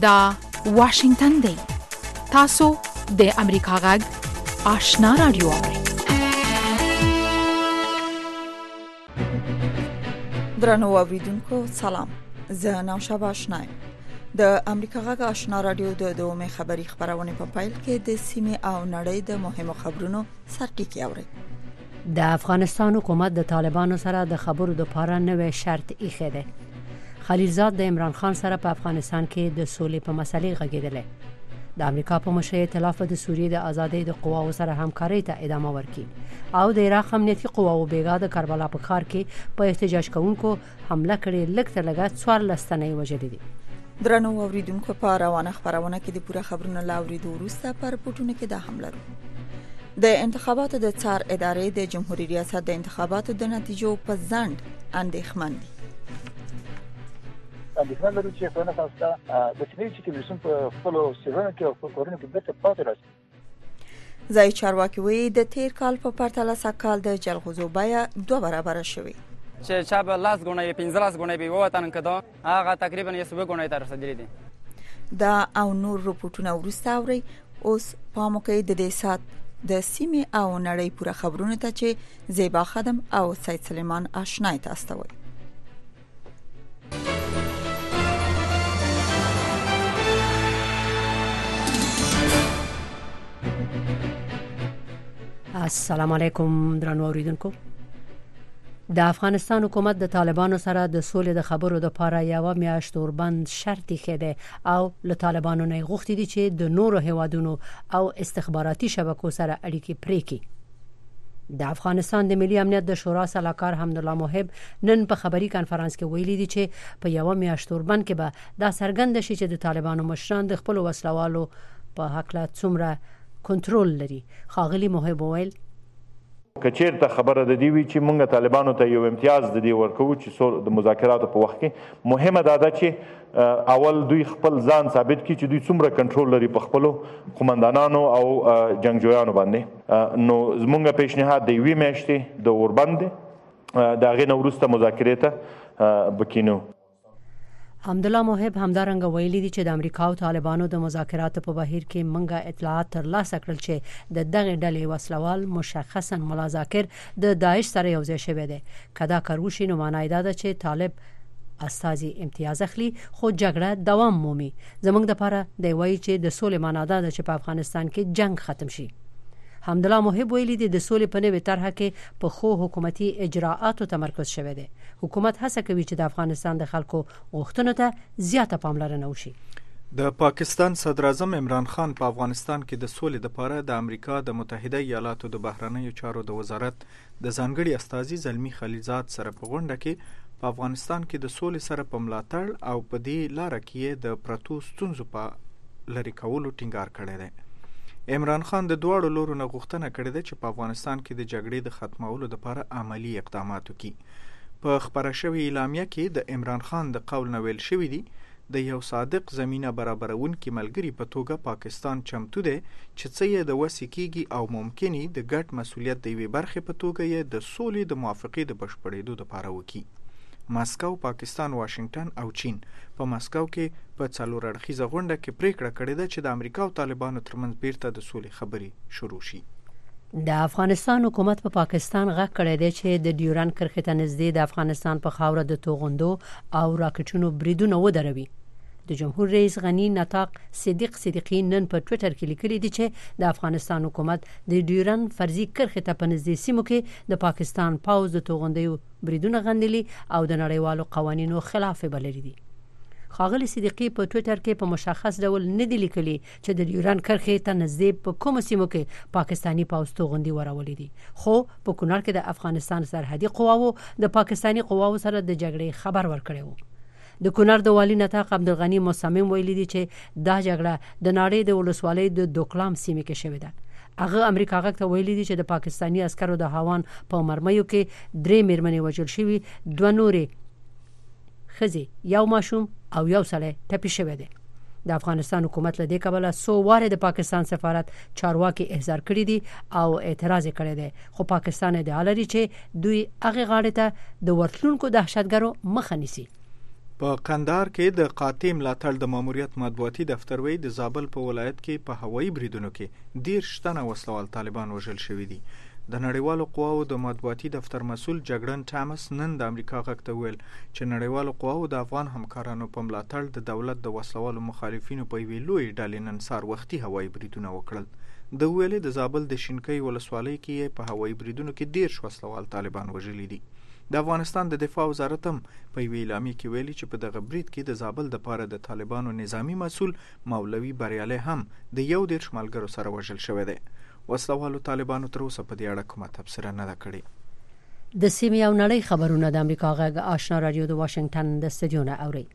دا واشنگتن دی. تاسو د امریکا غږ آشنا رادیو اورئ. درنو اوریدونکو سلام. زه نوشابه آشنا یم. د امریکا غږ آشنا رادیو د دومې خبری خبرونه په پایل کې د سیمه او نړۍ د مهمو خبرونو سرټکی اورئ. د افغانستان حکومت د طالبانو سره د خبرو لپاره نوې شرط ایښی دی. خلیلزاد د عمران خان سره په افغانستان کې د سولې په مسلې غږېدلی. د امریکا په مشرۍ ائتلاف د سوریې د ازادۍ د قواو سره همکارۍ ته ادامه ورکړي او د عراق امنیتي قواو بیګا د کربلا په ښار کې په احتجاج کوونکو حمله کړې، لږ تر لږه 14 تنه یې وژلي دي. درنو اوریدونکو په روانه خبرونه کې د پوره خبرونو لاوریدو وروسته پر پټونه کې د حمله د انتخاباتو د څار ادارې د جمهوریت ریاست د انتخاباتو د نتیجو په ځند اندېښمن دي. اندېښنه لري چې په نن تاسو د سیمې چې کوم په خپل سیمه کې او کورونه کې بیرته پاتې راځي. ځای چارواکي وایي د تیر کال په پرتله سکهال د جلغوزو بیه 2 برابر شوی. چې چا به 10 غونې 15 غونې به ووتن کده هغه تقریبا 100 غونې ته رسیدلې دي. دا او نور رپورټونه ورسته اوري. اوس پام وکړئ د دې سات د سیمه او نړۍ پوره خبرونه ته چې زیبا خدم او سید سلیمان آشنای تاسو ته وایي. السلام علیکم درنو اوریدونکو. د افغانستان حکومت د طالبانو سره د سولې د خبرو لپاره یو میاشت اوربند شرط کړي او له طالبانو نه غوښتي دي چې د نورو هیوادونو او استخباراتي شبکو سره اړیکې پرې کړي. د افغانستان د ملي امنیت د شورا سلاکار حمدالله محب نن په خبري کانفرنس کې ویلي دي چې په یو میاشت اوربند کې به دا څرګند شي چې د طالبانو مشران د خپل وسلوالو په حق لا څومره کنټرول لري. خاغلی محب ویل کچیر ته خبره د دی وی چې مونږ طالبانو ته یو امتیاز د دی ورکو چې د مذاکراتو په وخت کې مهمه ده چې اول دوی خپل ځان ثابت کړي چې دوی څومره کنټرول لري په خپل قومندانانو او جنگجویانو باندې. نو زمونږ پیشنهاد دی وی میاشتې د اوربند د غي نورسته مذاکرات بکینو. حمدالله محب همدارنګه ویلي دي چې د امریکا او طالبانو د مذاکراتو په بهیر کې منګه اطلاعات ترلاسه کړل چې د دغه ډلې وسلوال مشخصا ملا ذاکر د داعش سره یو ځای شوی دی. کدا کروشي نو معنی دا ده چې طالب استازي امتیاز اخلي خو جګړه دوام مومي. زمونږ د لپاره دی وایي چې د سولې معنی دا ده چې په افغانستان کې جنگ ختم شي. حمدالله محب ویلي دي د سولې په نوې طرحه کې په خو حکومتي اجراءاتو تمرکز شوی دی. حکومت هڅه کوي چې د افغانستان د خلکو غوښتنو ته زیاته پاملرنه وشي. د پاکستان صدر اعظم عمران خان په افغانستان کې د سولې لپاره د امریکا د متحده ایالاتو د بهرنیو چارو د وزارت د ځانګړي استازي زلمی خلیلزاد سره په غونډه کې په افغانستان کې د سولې سره په ملاتړ او په دې لار کې د پرتو ستونزو په لری کولو ټینګار کړی دی. عمران خان د دوړو لورو نه غوښتنه کړې ده چې په افغانستان کې د جګړې د ختمولو لپاره عملی اقدامات وکړي. په خبره شوی اعلامیه کې د عمران خان د قول نه ویل شوی دی د یو صادق زمينه برابرونکي ملګری په توګه پاکستان چمتو دی چې څه یې د وسې کېږي او ممکني د ګډ مسولیت د یوې برخې په توګه یې د سولې د موافقې د بشپړېدو لپاره وکړي. ماسکو، پاکستان، واشنگټن او چین په ماسکو کې په څلور اړخیزه غونډه کې پریکړه کړې ده چې د امریکا او طالبانو ترمنځ بیرته د سولې خبرې شروع شي. د افغانستان حکومت په پاکستان غږ کړی دی چې د ډیورن کرښې ته نږدې د افغانستان په خاوره د توغندو او راکټونو بریدونه ودروي. د جمهور رئیس غنی نطاق صدیقی نن په ټوئیټر کې لیکلي دي چې د افغانستان حکومت د ډیورن فرضي کرښې ته په نږدې سیمو کې د پاکستان پوځ د توغندیو بریدونه غندلي او د نړیوالو قوانینو خلاف بللي دي. خاغلی صدیقی په ټوئیټر کې په مشخص ډول نه دی لیکلي چې د ډیورن کرښې ته نږدې په کوم سیمو کې پاکستانی پوځ توغندي ورولې دي. خو په کونړ کې د افغانستان سرحدي قواوو د پاکستانی قواوو سره د جګړې خبر ورکړی وو. د کونړ د والی نطاق عبدالغنی مصمم ویلي دي چې دا جګړه د ناړې د ولسوالۍ د دوکلام سیمې کې شوې ده. هغه امریکا غږ ته ویلي دي چې د پاکستانی عسکرو د هاوان په مرمیو کې 3 میرمنې وژل شوي، 2 نورې ښځې، یو ماشوم او یو سړی ټپي شوی دی. د افغانستان حکومت له دې کبله 100 واره د پاکستان سفارت چارواکي احضار کړی دي او اعتراض کړی دی، خو پاکستان ادعا لري چې دوی هغه غاړې ته د ورتلونکو دهشتګرو مخه نیسي. په قندهار کې د قاطع ملاتړ د ماموریت مطبوعاتي دفتر وی د زابل په ولایت کې په هوایي بریدونو کې 10 تنه وسلوال طالبان وژل شوي دي. د نړیوالو قواو د مطبوعاتي دفتر مسؤل جګړن ټامس نن د امریکا غږ ته ویل چې نړیوالو قواو د افغان همکارانو په ملاتړ د دولت د وسلوالو مخالفینو په یوې لویې ډلې نن سهار وختي هوایي بریدونه وکړل. د ویلې د زابل د شینکۍ ولسوالۍ کې په هوایي بریدونو کې 10 وسلوال طالبان وژلي دي. د افغانستان د دفاع وزارت هم په یوې اعلامیه کې ویلي چې په دغه برید کې د زابل دپاره د طالبانو نظامی مسؤل مولوي بریالی هم د 11 ملګرو سره وژل شوی دی. وسلوالو طالبانو تر اوسه په دې اړه کومه تبصره نه ده کړې. د سیمې او نړۍ خبرونه د امریکا غږ آشنا رادیو د واشنگټن د استودیو نه اوري.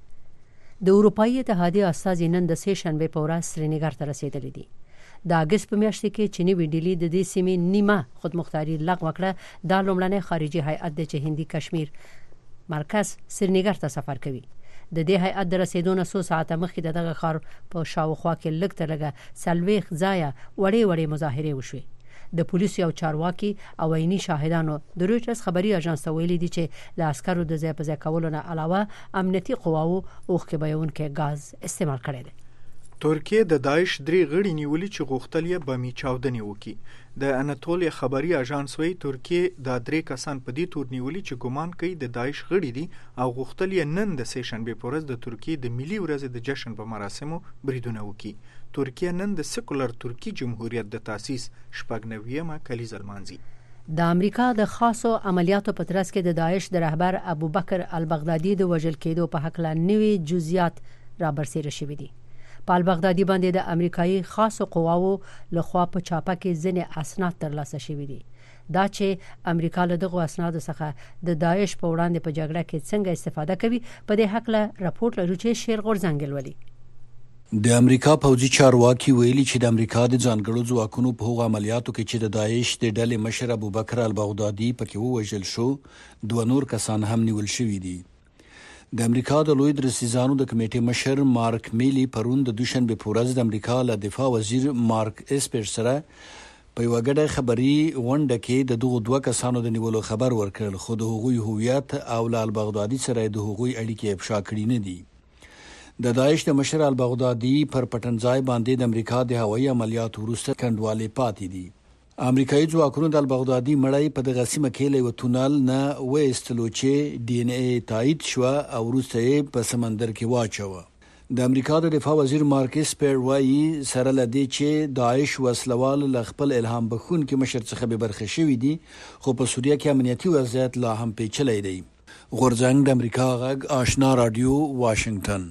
د اروپایي اتحادیې استازي نن د سه شنبې په ورځ سرینګر ته رسیدلي دي. د اگست په میاشت کې چینی ویډیلی د دې سیمې نیمه خودمختاري لغوه کړه. دا لومړنی خارجي هیئت د چې هندي کشمیر مرکز سرینګر ته سفر کوي. د دې هیئت د رسیدو نه 100 ساعته مخکې دغه ښار په شاوخوا کې لږ تر لږه 40 ځایه وړې مظاهرې وشوې. د پولیسو او چارواکي او عیني شاهدانو د رویټرز خبري اژانس ته ویلي دي چې د عسکرو د ځای په ځای کولو نه علاوه امنیتي قواو اوښکې بهونکي غاز استعمال کړی دی. ترکیه د داعش 3 غړي نیولي چې غوښتل یې بمي چاودنې وکړي. د اناتولیا خبري اژانس وایي ترکیه د 3 کسان په دې تور نیولي چې ګمان کوي د داعش غړي دي او غوښتل یې نن د سه شنبې په ورځ د ترکیه د ملي ورځې د جشن په مراسمو بریدونه وکړي. ترکیه نن د سیکولر ترکی جمهوریت د تاسیس 90مه کلیزه لمانځي. د امریکا د خاصو عملیاتو په ترڅ کې د داعش د رهبر ابوبکر البغدادي د وژل کېدو په حق لا نوي جزئیات را برسېره شوي دي. په البغدادي باندې د امریکایي خاصو قواو لخوا په چاپه کې ځینې اسناد ترلاسه شوي دي. دا چې امریکا له دغو اسنادو څخه د داعش په وړاندې په جګړه کې څنګه استفاده کوي په دې حق له راپورټ لرو چې شیر غورځنګ ولولي. د امریکا پوځي چارواکي ویلي چې د امریکا د ځانګړو ځواکونو په هغو عملیاتو کې چې د داعش د ډلې مشر ابوبکر البغدادي پکې ووژل شو 2 نور کسان هم نیول شوي دي. د امریکا د لوی درسیزانو د کمیټې مشر مارک میلی پرون د دوشنبه په ورځ د امریکا له دفاع وزیر مارک اسپر سره په یوه ګډه خبري غونډه کې د دغو 2 کسانو د نیولو خبر ورکړل، خو د هغوی هویت او له البغدادي سره د هغوی اړیکې افشا کړي نه دي. د داعش د مشر البغدادي پر پټنځای باندې د امریکا د هوایي عملیاتو وروسته کنډوالې پاتې دي. امریکایي ځواکونو د البغدادي مړی په دغه سیمه کې له یوه تونل نه وایستلو چې ډي ان اے تایید شوه او وروسته یې په سمندر کې واچوه. د امریکا د دفاع وزیر مارک اسپر وایي سره له دې چې داعش وسلوال له خپل الهام بخښونکي مشر څخه بې برخې شوي دي، خو په سوریه کې امنیتي وضعیت لا هم پیچلی دی. غورځنګ د امریکا غږ آشنا رادیو واشنگټن.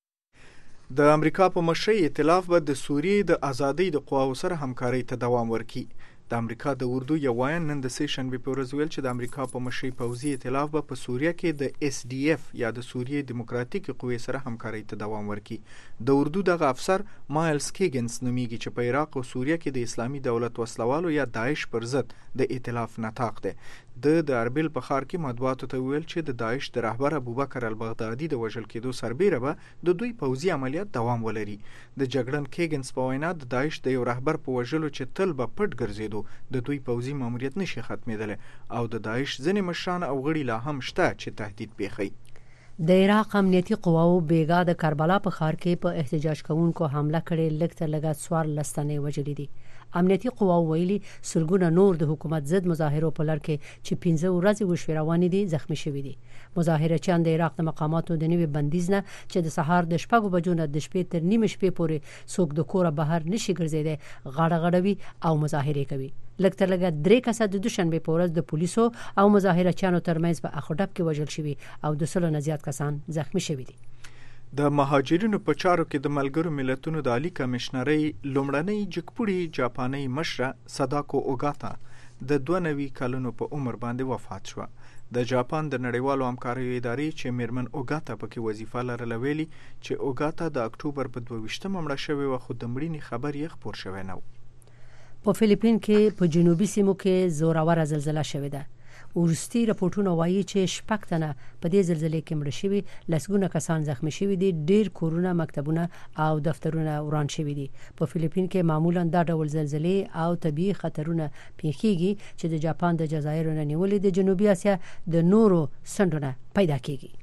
د امریکا په مشرۍ ائتلاف به د سوریې د ازادۍ د قواو سره همکارۍ ته دوام ورکړي. د امریکا د اردو یو وایان نن د سه شنبې په ورځ ویل چې د امریکا په مشرۍ پوځي ائتلاف به په سوریه کې د اس ډي اف یا د سوریې دیموکراتیکي قوې سره همکارۍ ته دوام ورکړي. د اردو دغه افسر مایلز کیګنز نومیږي چې په عراق او سوریه کې د اسلامي دولت وسلوالو یا داعش پر ضد د ائتلاف نطاق دی. د اربیل په ښار کې مطبوعاتو ته ویل چې د داعش د رهبر ابوبکر البغدادي د وژل کېدو سربیره به د دوی پوځي عملیات دوام ولري. د جګړن کیګنز په وینا د داعش د یو رهبر په وژلو چې تل به پټ ګرځېدو د دوی پوځي ماموریت نشي ختمېدلی او د داعش ځینې مشران او غړي لا هم شته چې تهدید پیښوي. د عراق امنیتي قواو بیګا د کربلا په ښار کې په احتجاج کوونکو حمله کړې لږ تر لږه 14 تنې وژلي دي. امنیتي قواو ویلي سلګونه نور د حکومت ضد مظاهرو په لړ کې چې 15 ورځې وشوې روانې دي زخمی شوي دي. مظاهرچیان د عراق د مقاماتو د نوي بندیز نه چې د سهار د 6 بجو نه د شپې تر نیمه شپې پورې څوک د کوره بهر نشي ګرځېدی غاړه غړوي او مظاهرې کوي. لږ تر لږه 3 کسه د دوشنبې په ورځ د پولیسو او مظاهرچیانو ترمنځ په اخوډب کې وژل شوي او د 100 نه زیات کسان زخمی شوي دي. د مهاجرینو په چارو کې د ملګرو ملتونو د عالی کمشنرۍ لومړنۍ جګپوړي جاپاني مشره ساداکو اوګاتا د 92 کلونو په عمر باندې وفات شوه. د جاپان د نړیوالو همکاریو ادارې چې میرمن اوګاتا پکې وظیفه لرله ویلي چې اوګاتا د اکتوبر په 22 مړه شوې وه خو د مړینې خبر یې خپور شوی نه و. په فلیپین کې په جنوبي سیمو کې زوروره زلزله شوې ده. ورستي راپورټونه وایي چې 6 تنه په دې زلزلې کې مړه شوي، لسګونه کسان زخمی شوي دي، ډېر کورونه، مکتبونه او دفترونه وران شوي دي. په فلیپین کې معمولا دا ډول زلزلې او طبيعي خطرونه پیښیږي چې د جاپان د جزایرو نه نیولې د جنوبي اسیا د نورو سندونه پیدا کیږي.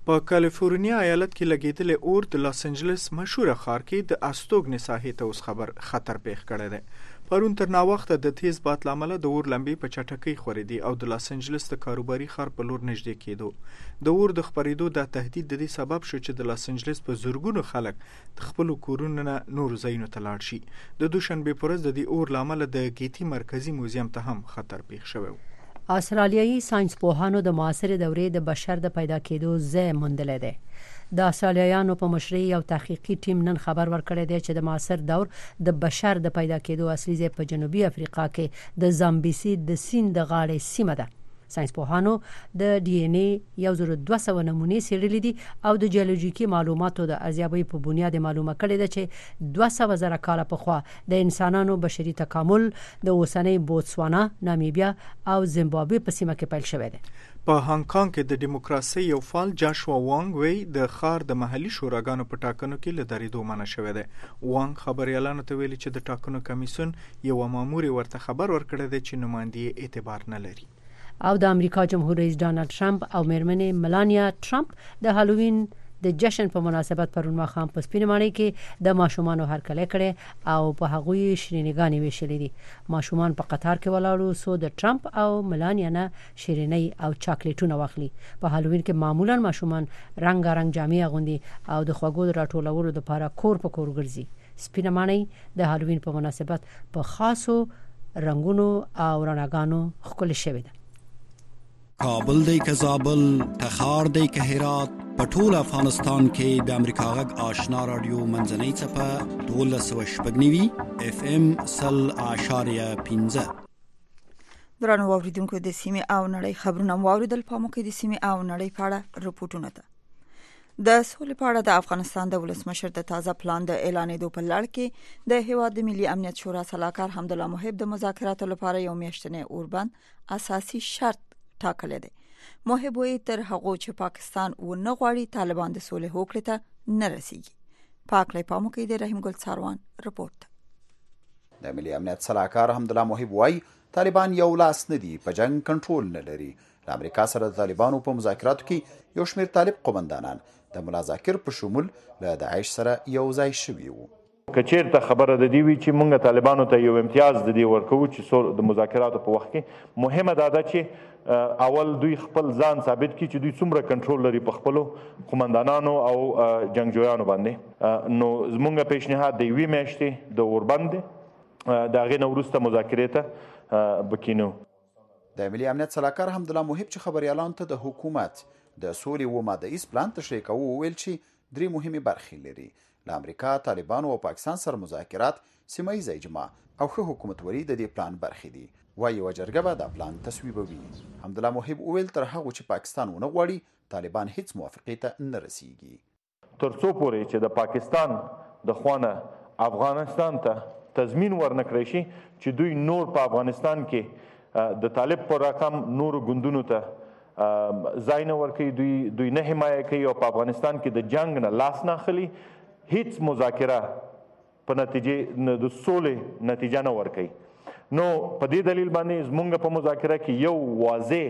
په کالیفورنیا ایالت کې لګېدلې اور د لاس انجلس مشهوره ښار کې د استوګنې ساحې ته اوس خطر پیښ کړی دی. پرون تر ناوخته د تیز باد له امله د اور لمبې په چټکۍ خورېدې او د لاس انجلس د کاروباري ښار په لور نږدې کېدو. د اور د خپرېدو دا تهدید د دې سبب شو چې د لاس انجلس په زرګونو خلک د خپلو کورونو نه نورو ځایونو ته لاړ شي. د دوشنبې په ورځ د دې اور له امله د ګیټي مرکزي موزیم ته هم خطر پیښ شوی و. استرالیایي ساينس پوهانو د معاصر دورې د بشر د پیدا کېدو ځای موندلی دی. د استرالیایانو په مشرۍ یو تحقیقي ټیم نن خبر ورکړی دی چې د معاصر دور د بشر د پیدا کېدو اصلي ځای په جنوبي افریقا کې د زامبیسي د سیند د غاړې سیمه ده. ساينس پوهانو د ډي ان اي 1200 نمونې څېړلې دي او د جیولوژیکي معلوماتو د ارزیابۍ په بنیاد معلومه کړې ده چې 200,000 کاله پخوا د انسانانو بشري تکامل د اوسنۍ بوتسوانا، نامیبیا او زیمبابوې په سیمه کې پیل شوی دی. په هانګ کانګ کې د دیموکراسي یو فعال جاشوا وانګ وی د ښار د محلي شوراګانو په ټاکنو کې له درېدو منع شوی دی. وانګ خبريالانو ته ویلي چې د ټاکنو کمیسیون یو مامور ورته خبر ورکړی دی چې نمایندګي اعتبار نه لري. او د امریکا جمهور رئیس ډانلډ ټرمپ او میرمنې ملانیا ټرمپ د هالووین د جشن په مناسبت پرون ماښام په سپینه ماڼۍ کې د ماشومانو هرکلی کړی او په هغوی شیرینیګانې ویشلې دي. ماشومان په قطار کې ولاړو څو د ټرمپ او ملانیا نه شیرینۍ او چاکلیټونه واخلي. په هالووین کې معمولا ماشومان رنګارنګ جامې اغوندي او د خوږو د راټولولو لپاره کور په کور ګرځي. سپینه ماڼۍ د هالووین په مناسبت په خاصو رنگونو او رڼاګانو ښکلې شوې ده. کابل دی که زابل، تخار دی که هرات، په ټول افغانستان کې د امریکا غږ آشنا رادیو منځنۍ څپه 1290 FM 100.15. درنو واوریدونکو د سیمې او نړۍ خبرونه واوریدل. په موږ کې د سیمې او نړۍ په اړه رپورټونه ده. د سولې په اړه د افغانستان د ولسمشر د تازه پلان د اعلانېدو په لړ کې د هیواد د ملي امنیت شورا سلاکار حمدالله محب د مذاکراتو لپاره یو میاشتنی اوربند اساسي شرط ټاکلی دی. محب وی تر هغه چې پاکستان و نه غواړي طالبان د سولې هوکړې ته نه رسیږي. پاکلې پامو کې د رحیم ګل څاروان رپورټ. د ملي امنیت سلاکار حمدالله محب وای طالبان یو لاس نه دي، په جنگ کنټرول نه لري. د امریکا سره د طالبانو په مذاکراتو کې یو شمېر طالب قومندانان د ملا ذاکر په شمول له داعش سره یو ځای شوي وو. که چیرته خبره د دې وي چې مونږ طالبانو ته یو امتیاز د دې ورکوو چې د مذاکراتو په وخت کې مهمه ده چې اول دوی خپل ځان ثابت کړي چې دوی څومره کنټرول لري په خپلو قومندانانو او جنګجویانو باندې. نو زمونږ پیشنهاد د یوې میاشتې د اوربند دی، د هغې نه وروسته مذاکرې ته بکینو. د ملي امنیت سلاکار حمدالله محب چې خبریالانو ته د حکومت د سولې و ماده ایز پلان تشریح کوو وویل چې 3 مهمې برخې لري. له امریکا، طالبانو او پاکستان سره مذاکرات، سیمه ییزه اجماع او ښه حکومتولي د دې پلان برخې دي. وایي یوه جرګه به دا پلان تصویبوي. حمدالله محب وویل تر هغو چې پاکستان ونه غواړي طالبان هیڅ موافقې ته نه رسیږي. تر څو پورې چې د پاکستان د خوا افغانستان ته تضمین ورنکړی شي چې دوی نور په افغانستان کې د طالب په رقم نورو ګوندونو ته ځای نه ورکوي، دوی نه حمایه کوي او په افغانستان کې د جنگ نه لاس نه اخلي، هیڅ مذاکره په نتیجه د سولې نتیجه نه ورکوي. نو په دې دلیل باندې زمونږ په مذاکره کې یو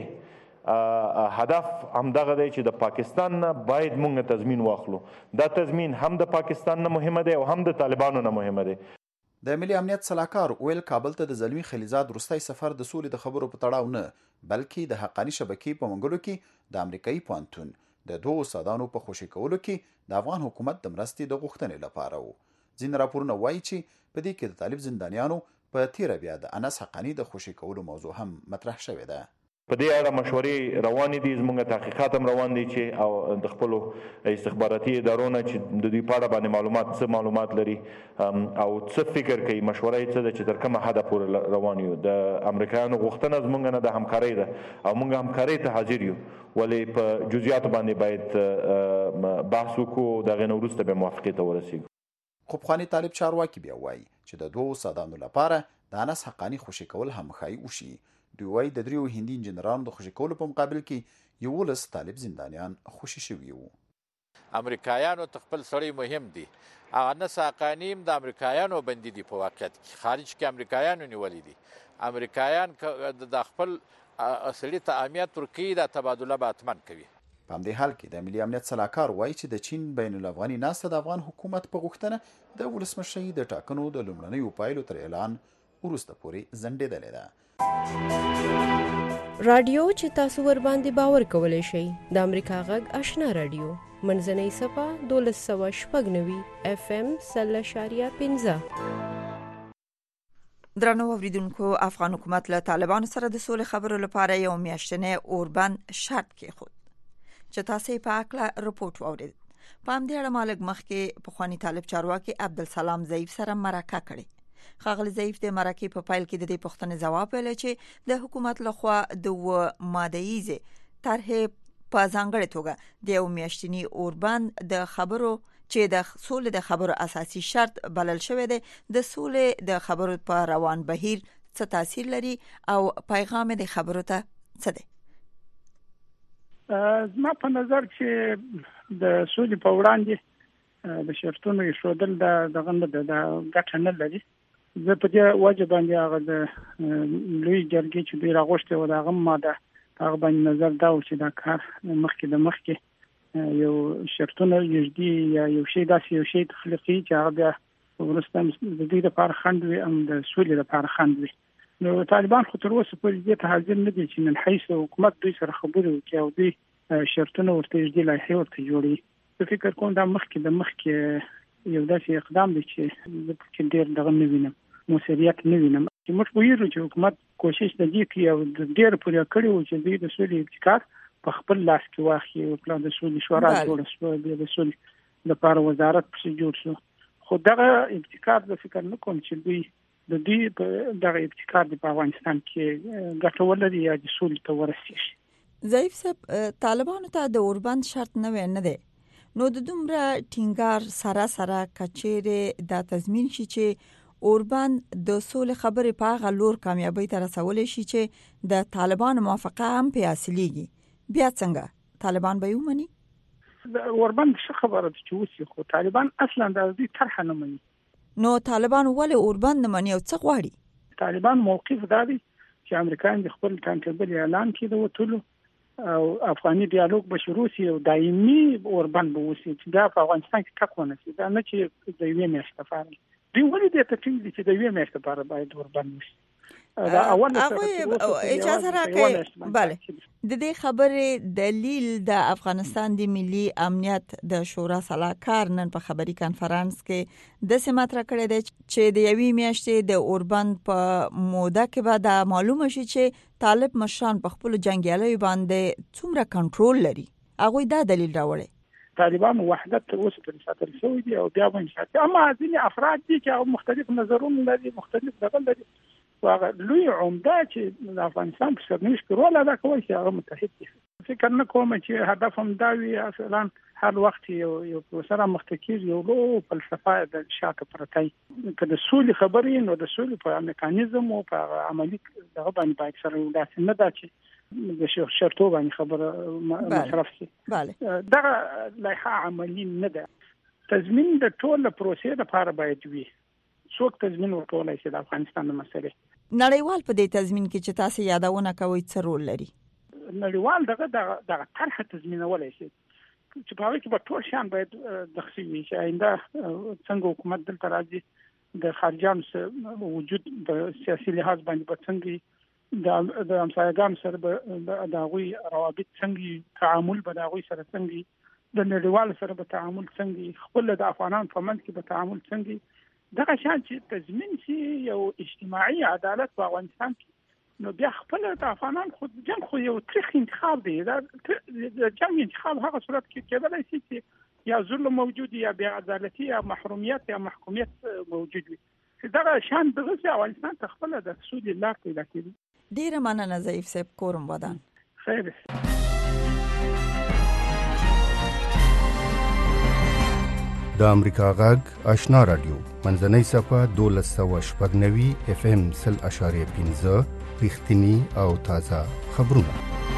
واضح هدف همدغه دی چې د پاکستان نه باید مونږ تضمین واخلو. دا تضمین هم د پاکستان نه مهمه دی او هم د طالبانو نه مهمه دی. د ملي امنیت سلاکار ویل کابل ته د زلمی خلیزاد وروستی سفر د سولې د خبرو په تړاو نه، بلکې د حقاني شبکې په منګلو کې د امریکایي پوهنتون د 2 استادانو په خوشي کولو کې د افغان حکومت د مرستې د غوښتنې لپاره وو. ځینې راپورونه وایي چې په دې کې د طالب زندانیانو په تیره بیا د انس حقانی د خوشي کولو موضوع هم مطرح شوې ده. په دې اړه مشورې روانې دي، زموږ تحقیقات هم روان دي چې او د خپلو استخباراتي ادارو نه چې د دوی په اړه باندې څه معلومات لري او څه فکر کوي، مشوره یې څه ده چې تر کومه حده پورې روان یو. د امریکایانو غوښتنه زموږ نه د همکارۍ ده او موږ همکارۍ ته حاضر یو، ولې په جزئیاتو باندې باید بحث وکړو، د هغې نه وروسته بیا موافقې ته ورسېږو. خو پخواني طالب چارواکي بیا وایي چې د 2 استادانو لپاره د انس حقانی خوشي کول هم ښایي وشي. دوی وایي د 3 هندي انجینرانو د خوشي کولو په مقابل کې 11 طالب زندانیان خوشي شوي وو. امریکایانو ته خپل سړی مهم دي. انس حقانی هم د امریکایانو بندي دي، په واقعیت کې خارج کې امریکایانو نیولي دي. امریکایان د خپل سړي ته اهمیت ورکوي، دا تبادله به حتما کوي. په همدې حال کې د ملي امنیت سلاکار وایي چې د چین بین الافغاني ناسته د افغان حکومت په غوښتنه د ولسمشر د ټاکنو د لومړنیو پایلو تر اعلان وروسته پورې ځنډېدلې ده. رادیو چې تاسو ور باندې باور کولای شئ د امریکا غږ آشنا رادیو منځنۍ صفه 1290 FM 0.15. درنو اوریدونکو، افغان حکومت له طالبانو سره د سولې خبرو لپاره یو میاشتنی اوربند شرط کېښود چې تاسو په اړه رپورټ واورید. په همدې اړه مالک مخکې پخوانی طالب چارواکي عبدالسلام ضعیف سره مرکه کړې. ښاغلی ضعیف د مرکې په پیل کې د دې پوښتنې ځواب ویل چې د حکومت لخوا د ماده‌ایزې طرحې په ځانګړې توګه د یو میاشتنی اوربند د خبرو چې د سولې د خبرو اساسي شرط بلل شوی دی د سولې د خبرو په روان بهیر څه تاثیر لري او پیغام د خبرو ته څه دی؟ زما په نظر چې د سولې په وړاندې د شرطونو ایښودل دغه نه د ګټه نه لري. زه په دې وجه باندې هغه د لوی جرګې چې دوی راغوښتي و دغه ماده هغه باندې نظر دا و چې دا کار مخکې یو شرطونه یږدي یا یو شی داسې یو شی تخلیقي چې هغه بیا وروسته د دې لپاره خنډ وي او د سولې لپاره خنډ وي. نو طالبان خو تر اوسه پورې دې ته حاضر نه دي چې من حیث حکومت دوی سره خبرې وکړي او دوی شرطونه ورته یږدي لایحې ورته جوړي. زه فکر کوم دا مخکې یو داسې اقدام دی چې ډېر دغه نه وینم، موثریت نه وینم. چې موږ ویرو چې حکومت کوشش د دې کوي او ډېر پورې کړی و چې دوی د سولې ابتکار په خپل لاس کې واخلي او د سولې شورا جوړه شو، د سولې لپاره وزارت پسې جوړ شو. خو دغه ابتکار د فکر نه کوم چې دوی د دې دغه ابتکار په افغانستان کې ګټه ولري یا د سولې ته ورسیږي. ضعیف صاحب، طالبانو ته د اوربند شرط نه دی، نو د دومره ټینګار سره کچېره دا تضمین شي چې اوربند د سولې خبرې په هغه لور کامیابی ته رسولې شي چې د طالبانو موافقه هم په اصليږي. بیا څنګه طالبان به ومني؟ اوربند څه خبره ده چې وسی خو طالبان اصلا د دې طرح نه مني. نو طالبان ولې اوربند نه مني او څه غواړي؟ طالبان موقف دا دی چې امریکایان د خپل ټانټبل اعلان کړي د وټولو او افغاني ډیالوګ به شروع شي او دایمي اوربند به وسی چې دا په افغانستان کې ټاکونه شي. دا نه چې د یوې میاشتې لپاره دی ولې د ټینګ دي چې د یوې میاشتې لپاره باید اوربند وشي. اجازه راکړئ. بله، د دې خبرې دلیل د افغانستان د ملي امنیت د شورا سلاکار نن په خبري کانفرنس کې د سماتره کړی دی چې د یوې میاشتې د اوربند په موده کې به دا معلومه شي چې طالب مشران په خپل جنگیالیو باندې څومره کنټرول لري. هغه دا دلیل راوړي طالبان وحدت تر اوسه پورې ساتل شوی دی او بیا به انشاء اما ځینې افراد دي چې مختلف نظرونه لري، مختلف ډول لري. واغه لوی عمده چې د افغانستان په سرنوشت کې رول ادا کوي چې هغه متحد دي. فکر نه کوم چې هدف هم دا وي اصلا هر وخت یو سره مختکیر یو لو فلسفه د شاته پرتای که د سولې خبرې نو د سولې په میکانیزم او په عملی دغه باندې باید سره داسې نه دا چې د شرطو باندې خبره مصرف شي. دا لایحه عملی نه ده. تضمین د ټول پروسې لپاره باید وي. څوک تضمین ورکولای شي د افغانستان د مسلې؟ نړیوال په دې تضمین کې چې تاسو یادونه کوي څه رول لري؟ نړیوال دغه طرح تضمینولای شي چې په هغه کې به ټول شان باید دخسي وي چې آینده څنګه حکومت دلته راځي د خارجيانو وجود په سیاسي لحاظ باندې به څنګه د همسایګانو سره به د هغوی روابط څنګه، تعامل به د هغوی سره څنګه، د نړیوالو سره به تعامل څنګه، خپل د افغانانو په منځ کې به تعامل څنګه. دغه شان چې تضمین شي یو اجتماعي عدالت په افغانستان کې، نو بیا خپل د افغانان خود جنگ خو یو تاریخ انتخاب دی. دا جنگ انتخاب هغه صورت کې کېدلی شي چې یا ظلم موجود یا بیا عدالتي یا محرومیت یا محکومیت موجود وي. دغه شان دغه افغانستان ته خپل د سولې لار پیدا کړي. ډیره مننه ضعیف صاحب، کورم ودان. خیر. د امریکا غږ آشنا رادیو منځنۍ صفه 1290 FM 0.15 رښتینی او تازه خبرونه.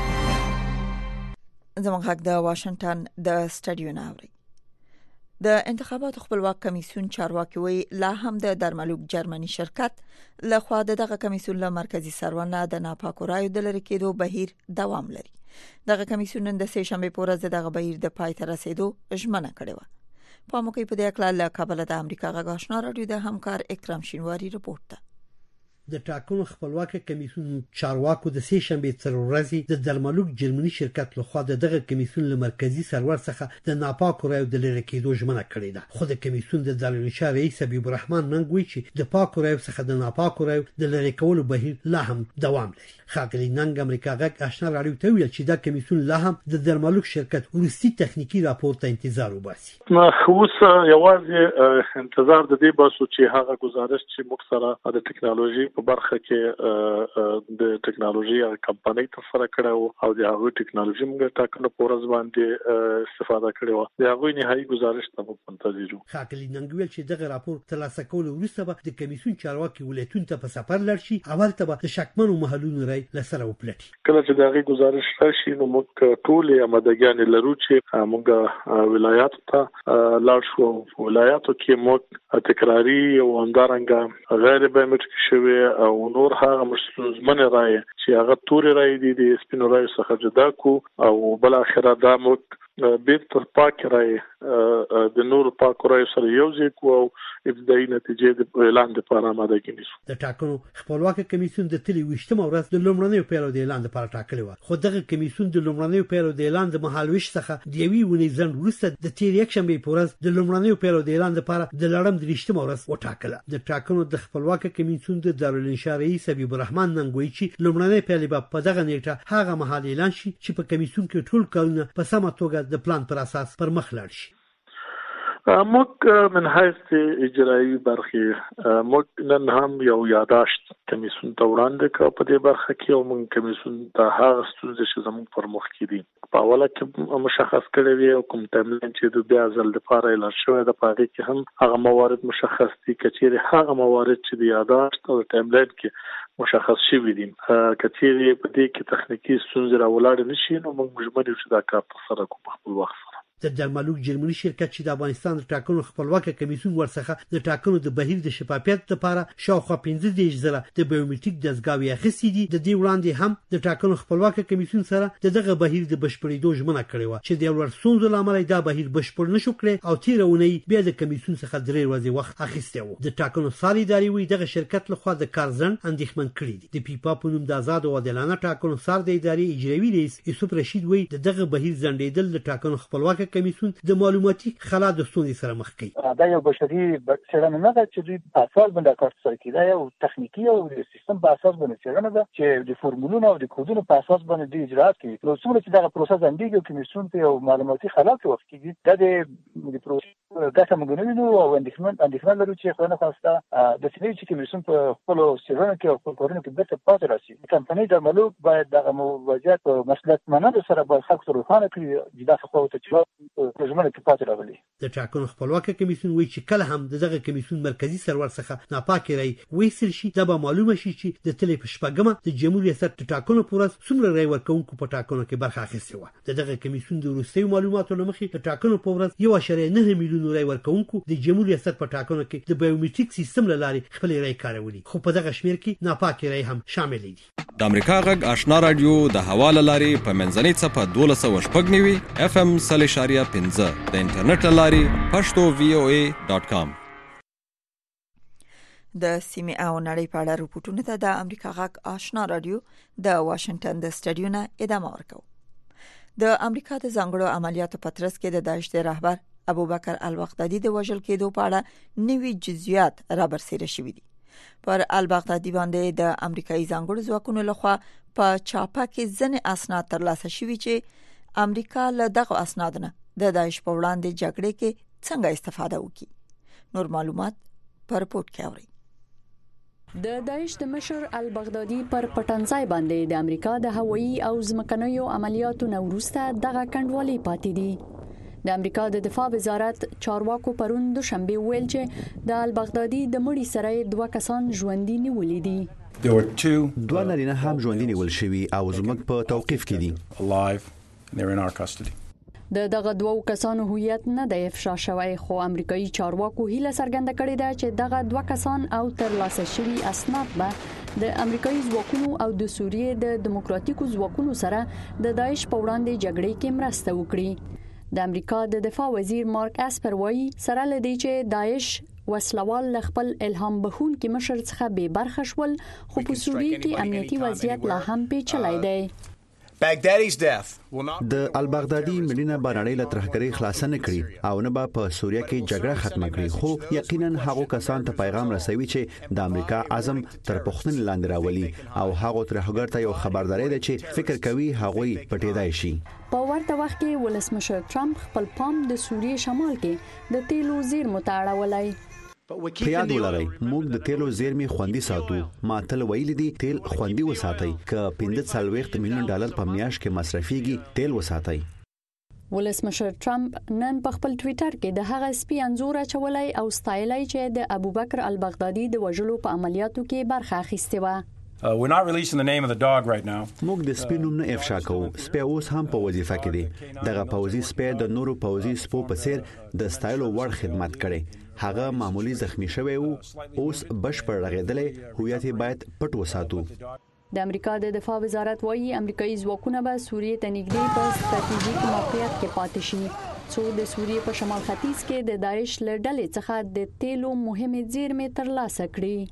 زموږ غږ د واشنگټن د سټډیو نه اوري. د انتخاباتو خپلواک کمیسیون چارواکي وی لا هم د درملوک جرمني شرکت لخوا دغه کمیسیون له مرکزی سروانه د ناپاکو رایو د لری کېدو بهیر دوام لري. دغه کمیسیون نن د سه شنبه په ورځ دغه بهیر د پای ته رسیدو ژمنه کړې و. په موقع په دې اړه له کابل د امریکا غږ آشنا رادیو د همکار اکرام شینواری رپورټ ده. د ټاکنو خپلواک کمیسیون چارواکو د سه شنبه تر ورځې د درملوک جرمني شرکت لخوا دغه کمیسیون له مرکزی سرور څخه د ناپاکو رایو د لری کېدو ژمنه کړې ده. خو د کمیسیون د دارالانشا رئیس حبیب الرحمن ننګوي چې د پاکو رایو څخه د ناپاکو رایو د لری کولو بهیر لا هم دوام لري. خاګلی ننګ امریکا غږ آشنا رادیو ته ویل چې دا کمیسیون لا هم د درملوک شرکت ورستي تخنیکی راپور ته انتظار وباسي. اوس یوازې انتظار د دې باسو چې هغه گزارش چې موږ سره د ټکنالوژي په برخه کې د ټکنالوژي کمپنۍ ترسره کړو او د هغه ټکنالوژي موږ ټاکنو پورز باندې استفاده کړو. د هغه نهایی گزارش ته په منتظر یو. خاګلی ننګ ویل چې دغه راپور ترلاسه کول وروسته به د کمیسیون چارواکي ولایتونو ته په سفر لرشي. اول ته به د شکمنو محلونو رای لسره وپلټي. کله چې دغه گزارش راشي نو موږ ټول آمادګیان لرو چې موږ ولایت ته لاړ شو. ولایتو کې موږ تکراری او همدارنګه غیر بایومټریک شوی او نور هغه مستلزمن رای چې هغه توري رای دي د سپینو رای څخه جدا کو او بل اخره دا موږ بیت پاک رای د نور پاک رای سره یو ځای کو او ابتدایي نتیجې د اعلان لپاره آماده کیږي. د ټاکنو خپلواک کمیسیون د تلې وشتمه ورځ د لومړنیو پیلو د اعلان لپاره ټاکلې و. خو دغه کمیسیون د لومړنیو پیلو د اعلان د مهالويش څخه د یوې ونې ځند وروسته د تیر یک شنبه په ورځ د لومړنیو پیلو د اعلان لپاره د لړم د وشتمه ورځ وټاکله. د ټاکنو د خپلواک کمیسیون د دارالانشا رئیس حبیب الرحمن ننګوي چې لومړنی پیل به په دغه نیټه هغه مهال اعلان شي چې په کمیسیون کې ټول کارونه په سمه توګه د پلان پر اساس پر مخ لاړ شي. موږ من حیث اجرایی برخه موږ نن هم یو یاداشت کمیسیون ته وړاندې کړ په دې برخه کې او موږ کمیسیون ته هغه ستونزې چې زموږ پر مخ کې دي په اوله کې مشخص کړی وي او کوم تمرین چې د بیا ځل لپاره اعلان شوی د پاره کې هم هغه موارد مشخص دي کچېره هغه موارد چې د یاداشت او تمرین کې مشخص شوی دي کچېره په دې کې تخنیکی ستونزې راولاړ نشي نو موږ مجبور یو چې دا کار ترسره کوو په خپل وخت. د درملوک جرمني شرکت چې د افغانستان د ټاکنو خپلواک کمیسیون ورڅخه د ټاکنو د بهیر د شفافیت لپاره شاوخوا 15 زره د بایومټریک دستګاوې اخیستې دي. د دې وړاندې هم د ټاکنو خپلواک کمیسیون سره دغه بهیر د بشپړېدو ژمنه کړې و چې د ورور ستونزو لامل دا بهیر بشپړ نشو کړی او تیرونه بیا د کمیسیون څخه 3 ورځې وخت اخیسته و. د ټاکنو ساري ادارې وی دغه شرکت لخوا د کارزن اندېښمن کړی دي. د پیپا په نوم د آزاد او عادلانه ټاکنو سار د ادارې اجرایی رئیس یوسف رشید وی دغه بهیر ځنډېدل د ټاکنو خپلواک کمیسیون د معلوماتي خلا د ستونزې سره مخ کوي. دا یو بشري څېړنه نه ده چې دوی په اساس باندې کار ترسره کوي. دا یو تخنیکی او سیستم په اساس باندې څېړنه ده چې د فورمولونو او د کوډونو په اساس باندې دوی اجرات کوي. نو څومره چې دا پروسه ځنډیږي کمیسیون ته یو معلوماتي خلا کې وخت کېږي دا د پروسې ګټه موږ نه وینو او اندېښنه لرو چې خو نه خواسته د سړي چې کمیسیون په خپل څېړنه کې او خپل کارونو کې بیرته پاتې راشي. کمپنۍ درملوک باید دغه موضوعات په مسلکمنانو سره باید خلکو ته روښانه کړي دا څه خو ته چې ژمنه کې پاتې راغلي. د ټاکنو خپلواک کمیسیون وایي چې کله هم دغه کمیسیون مرکزی سرور څخه ناپاکي رای وېسل شي دا به معلومه شي چې د تلې په شپږمه د جمهوریت ریاست ټاکنو پر ورځ څومره رای ورکوونکو په ټاکنو کې برخه اخیستې و. دغه کمیسیون د وروستیو معلوماتو له مخې د ټاکنو په ورځ 1.9 میلیون رای ورکوونکو د جمهوریت ریاست په ټاکنو کې د بایومټریک سیستم له لارې خپل رای کارولي خو په دغه شمیر کې ناپاکي رای هم شامل دي. د امریکا غږ آشنا رادیو د حواله لارې په منځنۍ صفه 1290 FM 3.15 د انټرنیټ لارې pashto.voa.com. د سیمې او نړۍ په اړه راپورټونه ته د امریکا غږ آشنا رادیو د واشنگټن د سټډیو نه ادامه ورکوي. د امریکا د ځانګړو عملیاتو پترس کې د داعش د رهبر ابوبکر البغدادي د وژل کېدو په اړه نوي جزئیات رابرسېره شوي دي. پر البغدادي باندې د امریکایي ځانګړو ځواکونو لخوا په چاپه کې ځنې اسناد ترلاسه شوي چې امریکا له دغه اسنادو نه د داعش په وړاندې جګړې کې څنګه استفاده وکړي. نور معلومات پر رپورټ کې اورئ. د داعش د مشر البغدادي پر پټنځای باندې د امریکا د هوایي او ځمکنیو عملیاتو نه وروسته دغه کندوالي پاتې دي. د امریکا د دفاع وزارت چارواکو پرون دوشنبه ویل چې د البغدادي د مړي سره 2 کسان ژوندۍ نیولې دي. 2 نارینه هم ژوندۍ نیول شوي او زموږ په توقیف کې دي. د دغه 2 کسانو هویت نه د افشا شوی خو امریکایي چارواکو هیله څرګنده کړې ده چې دغه 2 کسان او ترلاسه شوي اسناد به د امریکایي ځواکونو او د سوریې د دیموکراتیکو ځواکونو سره د داعش په وړاندې جګړې کې مرسته وکړي. د امریکا د دفاع وزیر مارک اسپر وایي سره لدی چې داعش وسلوال خپل الهام بخښونکي مشر څخه بې برخه شول، خو په سوریې کې امنیتي وضعیت لا هم پیچلی دی. د البغدادي مړینه به نړۍ له ترهګرۍ خلاصه نه کړي او نه به په سوریه کې جګړه ختمه کړي، خو یقینا هغه کسان ته پیغام رسوي چې د امریکا عزم تر پوښتنې لاندې راولي او هغه ترهګر ته یو خبرداري ده چې فکر کوي هغه پټېدای شي. په ورته وخت کې ولسمشر ټرمپ خپل پام د سوریې شمال کې د تیلو زیرمو ته اړولی. په یاد ولرئ موږ د تیلو زیرمې خوندي ساتو. ما تل ویلي دي تیل خوندي وساتئ. که 15 میلیون ډالر په میاشت کې مصرفيږي تیل وساتئ. ولسمشر ټرمپ نن په خپل ټوئیټر کې د هغه سپي انځور اچولای او ستایلی چې د ابوبکر البغدادي د وژلو په عملیاتو کې برخه اخیسته و. We're not releasing the name of the dog right now. موږ د سپي نوم نه افشا کوو. سپي اوس هم په وظیفه کې دي. دغه پوځي سپي د نورو پوځي سپو په څیر د ستایلو وړ خدمت کړي. هغه معمولی زخمی شوی وو، اوس بشپړ رغېدلې، هویت باید پټ وساتو. د امریکا د دفاع وزارت وایي امریکایي ځواکونه به سوریې ته نږدې په ستراتیژیک موقعیت کې پاتې شي، څو د سوریې په شمال ختیځ کې د داعش له ډلې څخه د تیلو مهمې زیرمې ترلاسه کړي.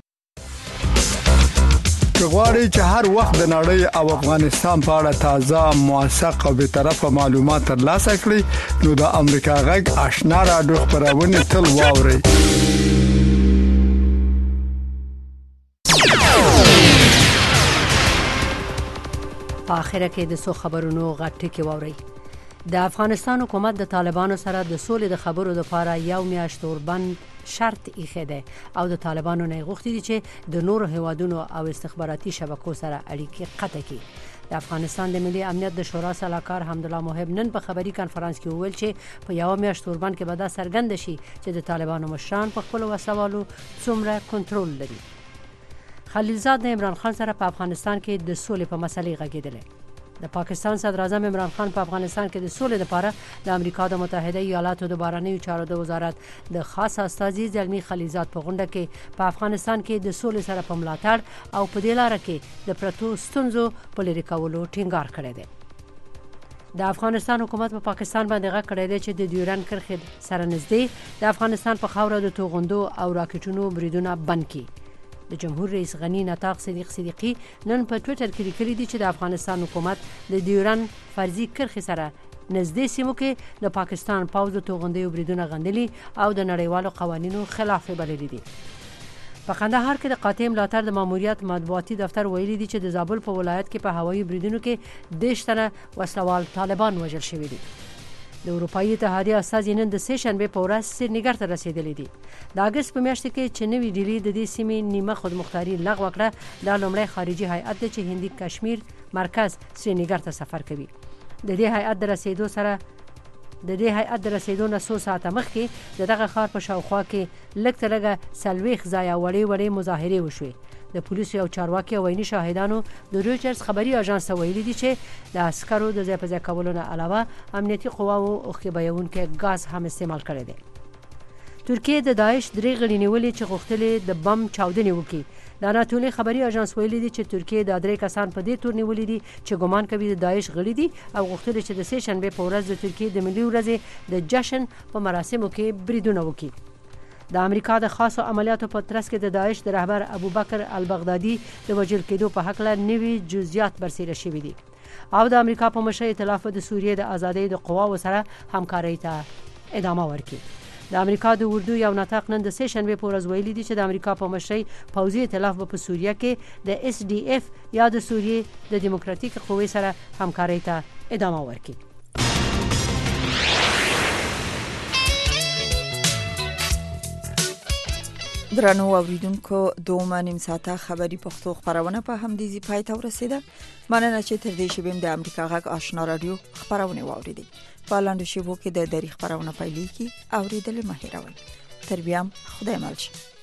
غواړئ چې هر وخت د نړۍ او افغانستان په اړه تازه، موثق او بیطرفه معلومات ترلاسه کړئ نو د امریکا غږ آشنا رادیو خبرونه تل واورئ. په اخره کې د سو خبرونو غټه کې واورئ. د افغانستان حکومت د طالبانو سره د سولې د خبرو لپاره یو میاشت اوربند شرط ایښی دی او د طالبانو نه غوښتي دي چې د نورو هیوادونو او استخباراتي شبکو سره اړیکې قطع کړي. د افغانستان د ملي امنیت د شورا سلاکار حمدالله محب نن په خبري کانفرنس کې وویل چې په یو میاشت اوربند کې به دا څرګند شي چې د طالبانو مشران په خپل وسوالو څومره کنټرول لري. خلیلزاد د عمران خان سره په افغانستان کې د سولې په مسلې غږېدل. د پاکستان صدر اعظم عمران خان په افغانستان کې د سولې لپاره د امریکا د متحده ایالاتو د بهرنیو چارو د وزارت د خاص استازي زلمی خلیلزاد په غونډه کې په افغانستان کې د سولې سره په ملاتړ او په دې لار کې د پرتو ستونزو په لرې کولو ټینګار کړی دی. د افغانستان حکومت په پاکستان باندې غږ کړی دی چې د ډیورند کرښې سره نږدې د افغانستان په خاوره د توغندو او راکټونو بریدونه بند کړي. د جمهور رئیس غنی نطاق صدیقی نن په ټوئیټر کې لیکلي دي چې د افغانستان حکومت د ډیورند فرضي کرښې سره نږدې سیمو کې د پاکستان پوځ د توغندیو بریدونه غندلي او د نړیوالو قوانینو خلاف بللي دي. په قندهار کې د قاطع ملاتړ د ماموریت مطبوعاتي دفتر ویلي دي چې د زابل په ولایت کې په هوایي بریدونو کې 10 تنه وسلوال طالبان وژل شوي دي. د اروپאי اتحادیه استازي نن د سه شنبه په ورځ سرینګر ته رسیدلي دي. د اگست په میاشت کې چې نوې ډیلی د دې سیمې نیمه خودمختاري لغوه کړه. دا لومړی خارجي هیئت دی چې هندي کشمیر مرکز سرینګر ته سفر کوي. د دې هیئت د رسیدو نه 100 ساعته مخکې دغه ښار په شاوخوا کې لږ تر لږه 40 ځایه وړې مظاهرې وشوې. د پولیسو او چارواکي او عیني شاهدانو د رویټرز خبري اژانس ویلي دي چې د عسکرو د ځای په ځای کولو نه علاوه امنیتي قواو او خبريونکو غاز هم استعمال کړی دی. ترکیه د داعش درې غړي نیولې چې غوښتل د بم چاودنې وکړي. د اناتولي خبري اژانس ویلي دي چې ترکیه د درې کسان په دې تور نیولې دي چې ګمان کوي د داعش غړي دي او غوښتل چې د سه شنبه په ورځ د ترکیه د ملي ورځې د جشن په مراسمو کې بریدونه وکړي. د امریکا د خاصو عملیاتو په ترڅ کې د داعش د رهبر ابوبکر البغدادي د وژل کېدو په حق له نوي جزئیات برسېره شوي دي او د امریکا په مشرۍ ائتلاف د سوریې د ازادۍ د قواو سره همکارۍ ته ادامه ورکړي. د امریکا د اردو یو نطاق نن د سه شنبه په ورځ ویلي دي چې د امریکا په مشرۍ پوځي ائتلاف په سوریه کې د SDF یا د سوریې د دیموکراتیک قوې سره همکارۍ ته ادامه ورکړي. درنو اوریدونکو دوه نیم ساعته خبری پښتو خبرونه په همدې ځای ته ورسیده. مننه چې تر دې شبیم د امریکا غږ آشنا رادیو خبرونه واوریدي. په لاندې شیبو کې د دری خبرونه پیلې کی اوریدل مهیروي. تر بیا خدای مل شي.